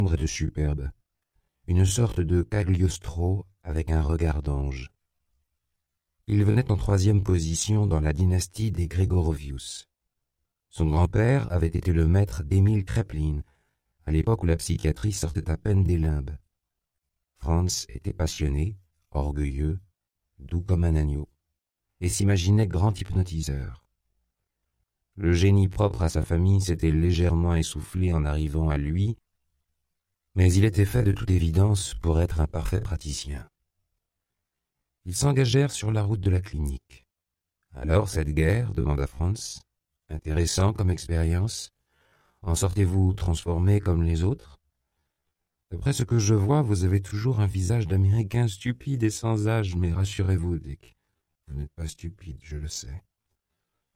et de superbe, une sorte de Cagliostro avec un regard d'ange. Il venait en troisième position dans la dynastie des Gregorovius. Son grand-père avait été le maître d'Émile Kraepelin, à l'époque où la psychiatrie sortait à peine des limbes. Franz était passionné, orgueilleux, doux comme un agneau, et s'imaginait grand hypnotiseur. Le génie propre à sa famille s'était légèrement essoufflé en arrivant à lui, mais il était fait de toute évidence pour être un parfait praticien. Ils s'engagèrent sur la route de la clinique. « Alors, cette guerre ?» demanda Franz. « Intéressant comme expérience. En sortez-vous transformé comme les autres ? D'après ce que je vois, vous avez toujours un visage d'Américain stupide et sans âge, mais rassurez-vous, Dick, vous n'êtes pas stupide, je le sais.